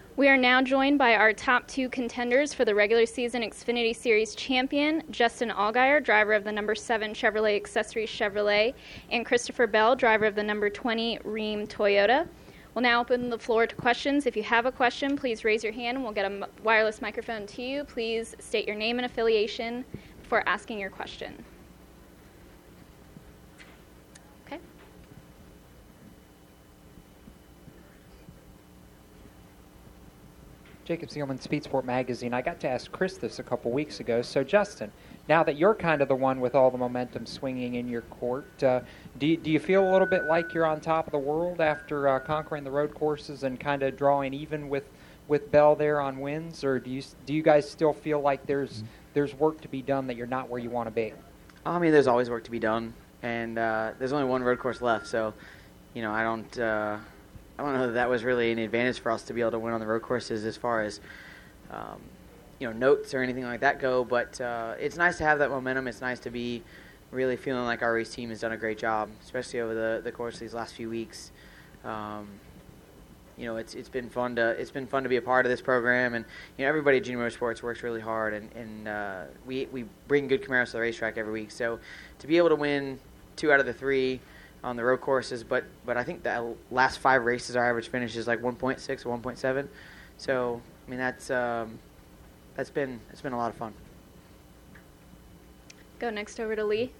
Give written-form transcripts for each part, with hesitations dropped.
We are now joined by our top two contenders for the regular season Xfinity Series champion, Justin Allgaier, driver of the number 7 Chevrolet Accessories Chevrolet, and Christopher Bell, driver of the number 20 Rheem Toyota. We'll now open the floor to questions. If you have a question, please raise your hand and we'll get a wireless microphone to you. Please state your name and affiliation before asking your question. Okay. Jacob Zielman, Speed Sport Magazine. I got to ask Chris this a couple weeks ago. So, Justin, now that you're kind of the one with all the momentum swinging in your court, do you feel a little bit like you're on top of the world after conquering the road courses and kind of drawing even with Bell there on wins, or do you guys still feel like there's work to be done, that you're not where you want to be? I mean, there's always work to be done, and there's only one road course left, so I don't know that was really an advantage for us to be able to win on the road courses as far as notes or anything like that go. But it's nice to have that momentum. It's nice to be really feeling like our race team has done a great job, especially over the course of these last few weeks. It's been fun to be a part of this program, and everybody at Junior Motorsports works really hard, and we bring good Camaros to the racetrack every week. So to be able to win 2 out of the 3 on the road courses, but I think the last 5 races our average finish is like 1.6 or 1.7. So I mean that's been a lot of fun. Go next over to Lee.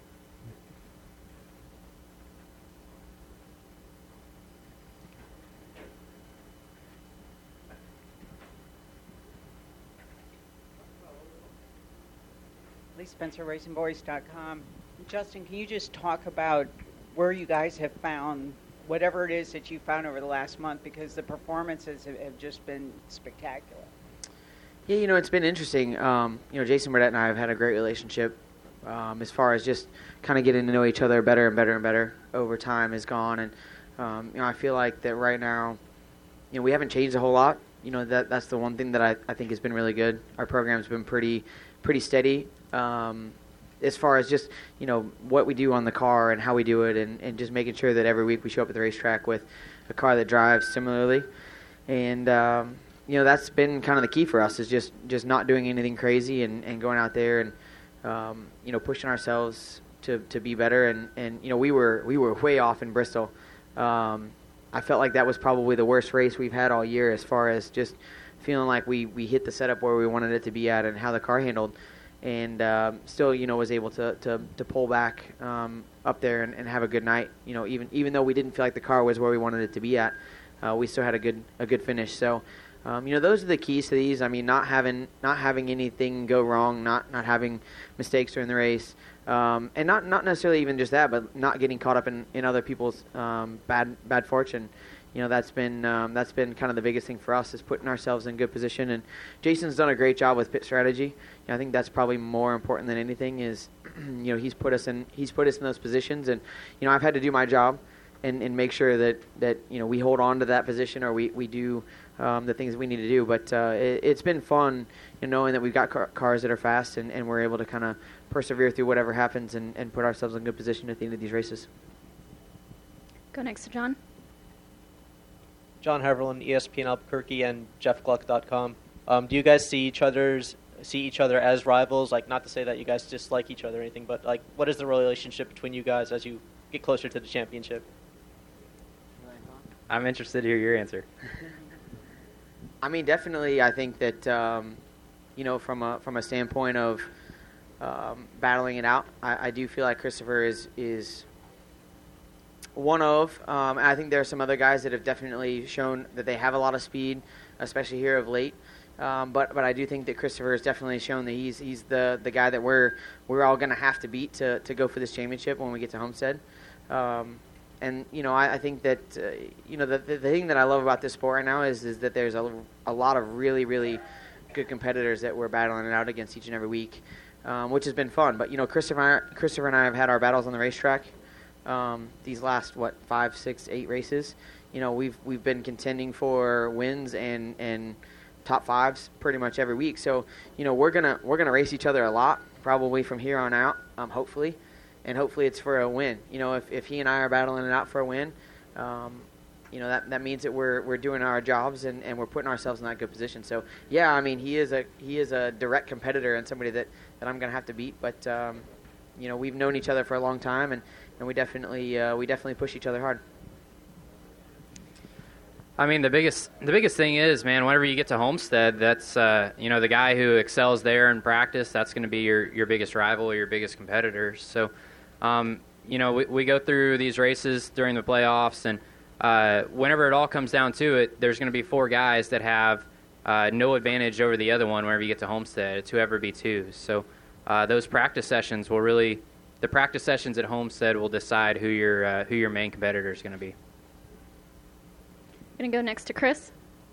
Lee Spencer, RacingBoys.com. Justin, can you just talk about where you guys have found whatever it is that you found over the last month, because the performances have just been spectacular? Yeah, it's been interesting. Jason Burdett and I have had a great relationship as far as just kind of getting to know each other better and better and better over time has gone. And, I feel like that right now, we haven't changed a whole lot. That's the one thing that I think has been really good. Our program's been pretty steady. As far as just, what we do on the car and how we do it, and just making sure that every week we show up at the racetrack with a car that drives similarly. And, that's been kind of the key for us, is just not doing anything crazy and going out there and, pushing ourselves to be better. And we were way off in Bristol. I felt like that was probably the worst race we've had all year, as far as just feeling like we hit the setup where we wanted it to be at and how the car handled. And still, was able to pull back up there and have a good night. Even though we didn't feel like the car was where we wanted it to be at, we still had a good finish. So, those are the keys to these. I mean, not having anything go wrong, not having mistakes during the race, and not necessarily even just that, but not getting caught up in other people's bad fortune. That's been kind of the biggest thing for us, is putting ourselves in good position. And Jason's done a great job with pit strategy. I think that's probably more important than anything. Is he's put us in those positions, and I've had to do my job and make sure that we hold on to that position, or we do the things we need to do. But it's been fun, knowing that we've got cars that are fast, and we're able to kind of persevere through whatever happens and put ourselves in good position at the end of these races. Go next to John. John Heverland, ESPN Albuquerque, and JeffGluck.com. Do you guys see each other as rivals? Like, not to say that you guys dislike each other or anything, but like, what is the relationship between you guys as you get closer to the championship? I'm interested to hear your answer. I mean, definitely, I think that from a standpoint of battling it out, I do feel like Christopher is one of. I think there are some other guys that have definitely shown that they have a lot of speed, especially here of late. But I do think that Christopher has definitely shown that he's the guy that we're all going to have to beat to go for this championship when we get to Homestead. And I think that the thing that I love about this sport right now is that there's a lot of really, really good competitors that we're battling it out against each and every week, which has been fun. But Christopher and I have had our battles on the racetrack these last 5, 6, 8 races. We've been contending for wins and top 5s pretty much every week. So we're gonna race each other a lot, probably from here on out, hopefully. And hopefully it's for a win. If he and I are battling it out for a win, that means that we're doing our jobs and we're putting ourselves in that good position. So yeah, I mean he is a direct competitor and somebody that I'm going to have to beat. But we've known each other for a long time and we definitely push each other hard. I mean, the biggest thing is, man, whenever you get to Homestead, that's the guy who excels there in practice. That's going to be your biggest rival or your biggest competitor. So, we go through these races during the playoffs, and whenever it all comes down to it, there's going to be 4 guys that have no advantage over the other one. Whenever you get to Homestead, it's whoever beats who. So, those practice sessions the practice sessions at Homestead will decide who your main competitor is going to be. Going to go next to Chris.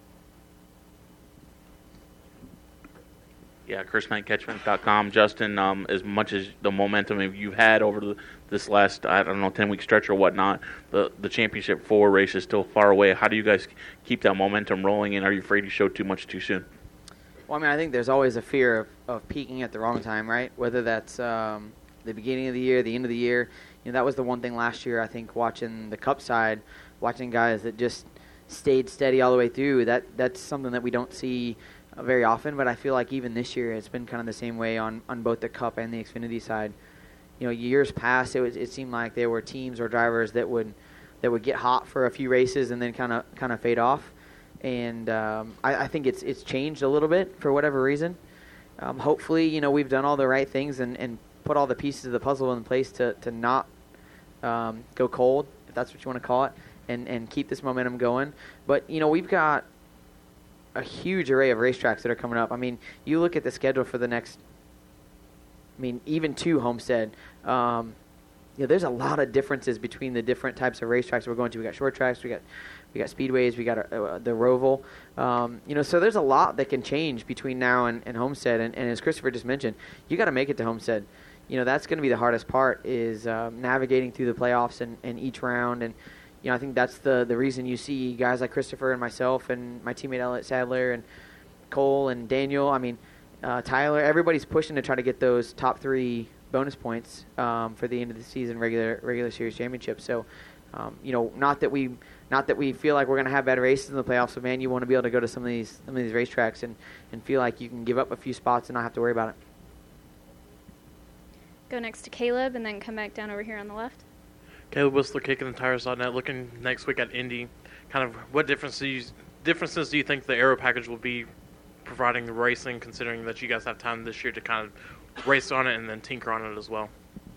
Yeah, ChrisMankCatchment.com. Justin, as much as the momentum you've had over this last, 10-week stretch or whatnot, the championship 4 race is still far away. How do you guys keep that momentum rolling, and are you afraid you show too much too soon? Well, I mean, I think there's always a fear of peaking at the wrong time, right? Whether that's the beginning of the year, the end of the year. That was the one thing last year, I think, watching the Cup side, watching guys that just stayed steady all the way through. That's something that we don't see very often, but I feel like even this year it's been kind of the same way on both the Cup and the Xfinity side. Years past, it seemed like there were teams or drivers that would get hot for a few races and then kind of fade off. And I think it's changed a little bit for whatever reason. Hopefully, we've done all the right things and put all the pieces of the puzzle in place to not go cold, if that's what you want to call it. And keep this momentum going. But, we've got a huge array of racetracks that are coming up. I mean, you look at the schedule for the next, even 2 Homestead. There's a lot of differences between the different types of racetracks we're going to. We got short tracks, we got speedways, we got the Roval. So there's a lot that can change between now and Homestead. And as Christopher just mentioned, you got to make it to Homestead. That's going to be the hardest part is navigating through the playoffs and each round. And I think that's the reason you see guys like Christopher and myself and my teammate Elliott Sadler and Cole and Daniel. Tyler. Everybody's pushing to try to get those top 3 bonus points for the end of the season regular series championship. So, not that we feel like we're going to have bad races in the playoffs, but man, you want to be able to go to some of these racetracks and feel like you can give up a few spots and not have to worry about it. Go next to Caleb and then come back down over here on the left. Caleb Whistler, KickingTheTires.net. Looking next week at Indy, kind of what differences do you think the aero package will be providing the racing, considering that you guys have time this year to kind of race on it and then tinker on it as well?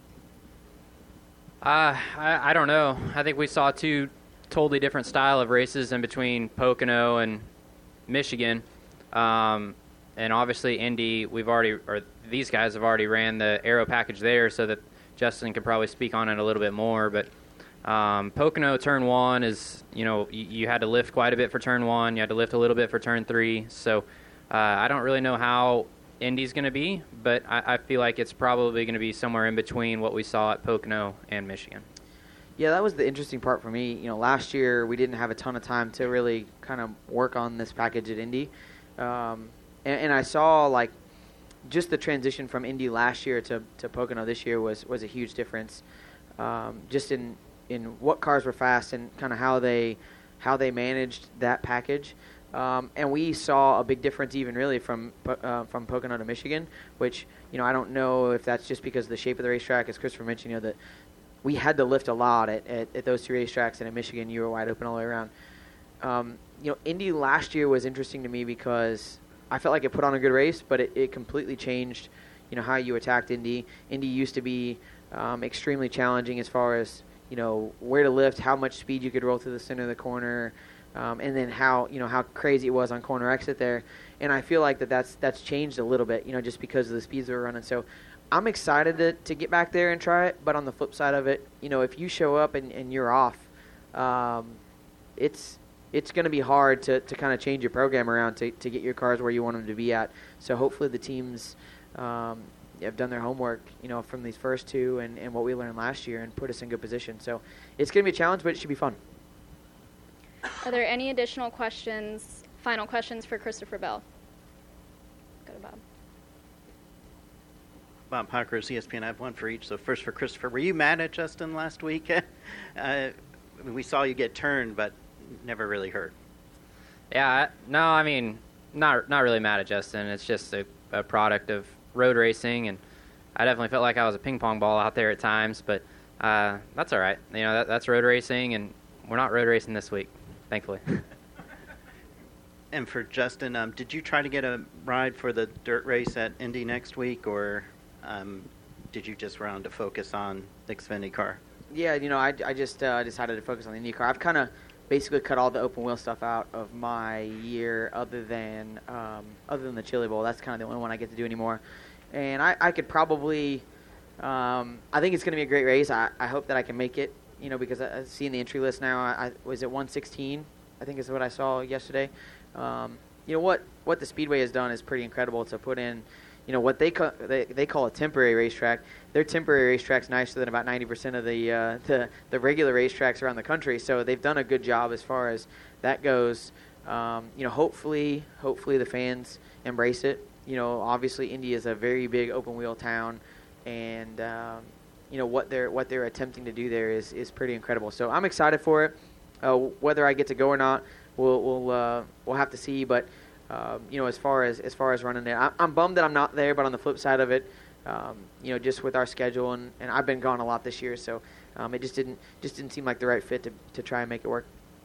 I don't know. I think we saw 2 totally different style of races in between Pocono and Michigan. And obviously Indy, these guys have already ran the aero package there, so that Justin could probably speak on it a little bit more, but Pocono Turn 1 is, you had to lift quite a bit for Turn 1. You had to lift a little bit for Turn 3. So I don't really know how Indy's going to be, but I feel like it's probably going to be somewhere in between what we saw at Pocono and Michigan. Yeah, that was the interesting part for me. Last year we didn't have a ton of time to really kind of work on this package at Indy. And I saw, just the transition from Indy last year to Pocono this year was a huge difference, just in what cars were fast and kind of how they managed that package. And we saw a big difference even really from Pocono to Michigan, which I don't know if that's just because of the shape of the racetrack, as Christopher mentioned. That we had to lift a lot at those 2 racetracks, and at Michigan you were wide open all the way around. Indy last year was interesting to me because I felt like it put on a good race, but it completely changed, how you attacked Indy. Indy used to be extremely challenging as far as, where to lift, how much speed you could roll through the center of the corner, and then how crazy it was on corner exit there. And I feel like that's changed a little bit, just because of the speeds we were running. So I'm excited to get back there and try it. But on the flip side of it, if you show up and you're off, it's going to be hard to kind of change your program around to get your cars where you want them to be at. So hopefully the teams have done their homework, from these first 2 and what we learned last year and put us in good position. So it's going to be a challenge, but it should be fun. Are there any additional final questions for Christopher Bell? Go to Bob. Bob Pockros, ESPN. I have one for each. So first for Christopher, were you mad at Justin last week? We saw you get turned, but never really heard. Yeah, no, I mean, not really mad at Justin. It's just a product of road racing, and I definitely felt like I was a ping pong ball out there at times, but that's all right. You know, that's road racing, and we're not road racing this week, thankfully. And for Justin, did you try to get a ride for the dirt race at Indy next week, or did you just round to focus on the Xfinity car? Yeah, you know, I just decided to focus on the IndyCar. I've kind of basically cut all the open wheel stuff out of my year, other than the Chili Bowl. That's kind of the only one I get to do anymore. And I could probably, I think it's going to be a great race. I hope that I can make it, you know, because I see in the entry list now, I was at 116, I think is what I saw yesterday. You know, what the Speedway has done is pretty incredible to put in, you know, what they call a temporary racetrack. Their temporary racetrack's nicer than about 90% of the regular racetracks around the country. So they've done a good job as far as that goes. You know, hopefully the fans embrace it. You know, obviously Indy is a very big open wheel town, and you know what they're attempting to do there is pretty incredible. So I'm excited for it. Whether I get to go or not, we'll have to see. But you know, as far as running there, I'm bummed that I'm not there. But on the flip side of it, you know, just with our schedule and I've been gone a lot this year, so it just didn't seem like the right fit to try and make it work.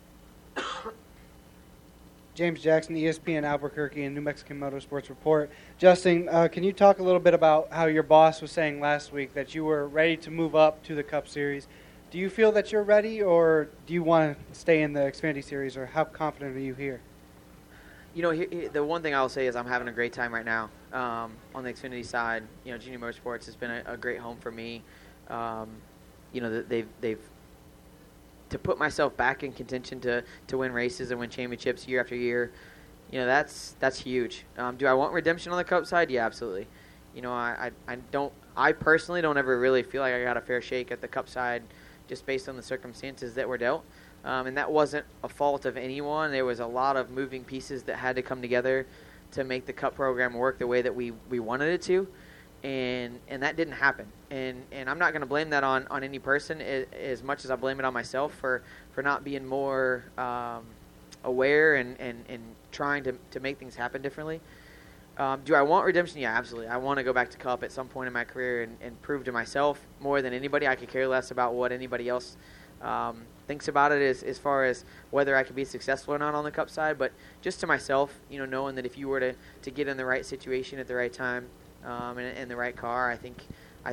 James Jackson, ESPN Albuquerque and New Mexican Motorsports Report. Justin, can you talk a little bit about how your boss was saying last week that you were ready to move up to the Cup Series? Do you feel that you're ready, or do you want to stay in the Xfinity Series, or how confident are you here? You know, the one thing I'll say is I'm having a great time right now on the Xfinity side. You know, Junior Motorsports has been a great home for me. You know, they've to put myself back in contention to win races and win championships year after year. You know, that's huge. Do I want redemption on the Cup side? Yeah, absolutely. You know, I personally don't ever really feel like I got a fair shake at the Cup side, just based on the circumstances that were dealt. And that wasn't a fault of anyone. There was a lot of moving pieces that had to come together to make the Cup program work the way that we wanted it to, and that didn't happen. And I'm not going to blame that on any person as much as I blame it on myself for not being more aware and trying to make things happen differently. Do I want redemption? Yeah, absolutely. I want to go back to Cup at some point in my career and prove to myself more than anybody. I could care less about what anybody else thinks about it as far as whether I could be successful or not on the Cup side, but just to myself, you know, knowing that if you were to get in the right situation at the right time and the right car, I think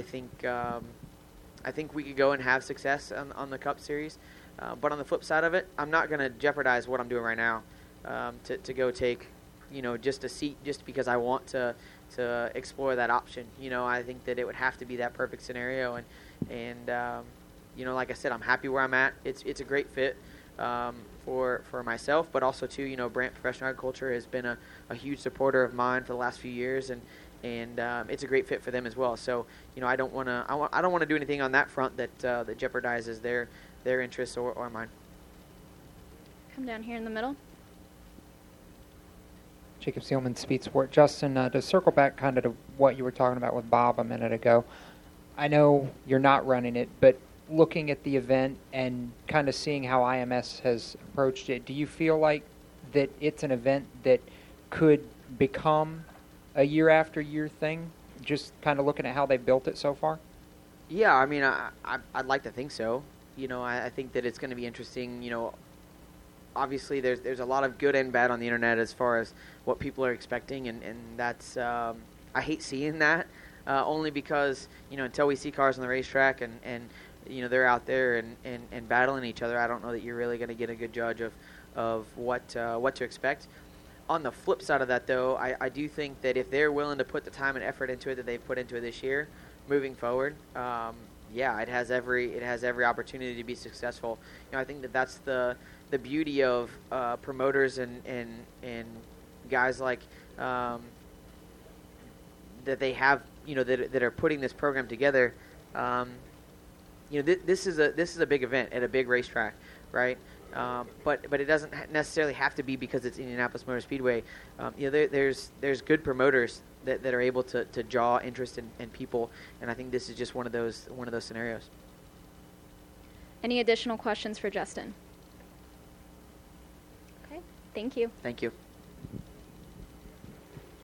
we could go and have success on the Cup Series. But on the flip side of it, I'm not going to jeopardize what I'm doing right now to go take, you know, just a seat just because I want to explore that option. You know, I think that it would have to be that perfect scenario, and you know, like I said, I'm happy where I'm at. It's a great fit for myself, but also too, you know, Brant Professional Agriculture has been a huge supporter of mine for the last few years, and it's a great fit for them as well. So, you know, I don't want to do anything on that front that jeopardizes their interests or mine. Come down here in the middle. Jacob Seelman, Speed Sport. Justin, to circle back kind of to what you were talking about with Bob a minute ago, I know you're not running it, but looking at the event and kind of seeing how IMS has approached it, do you feel like that it's an event that could become a year after year thing, just kind of looking at how they've built it so far? Yeah, I mean, I'd like to think so. You know, I think that it's going to be interesting. You know, obviously there's a lot of good and bad on the internet as far as what people are expecting, and that's I hate seeing that only because, you know, until we see cars on the racetrack and you know, they're out there and battling each other, I don't know that you're really going to get a good judge of what to expect. On the flip side of that, though, I do think that if they're willing to put the time and effort into it that they've put into it this year, moving forward, yeah, it has every opportunity to be successful. You know, I think that's the beauty of promoters and guys like that they have, you know, that are putting this program together. You know, this is a big event at a big racetrack, right? But it doesn't necessarily have to be because it's Indianapolis Motor Speedway. You know, there's good promoters that are able to draw interest in people, and I think this is just one of those scenarios. Any additional questions for Justin? Thank you. Thank you.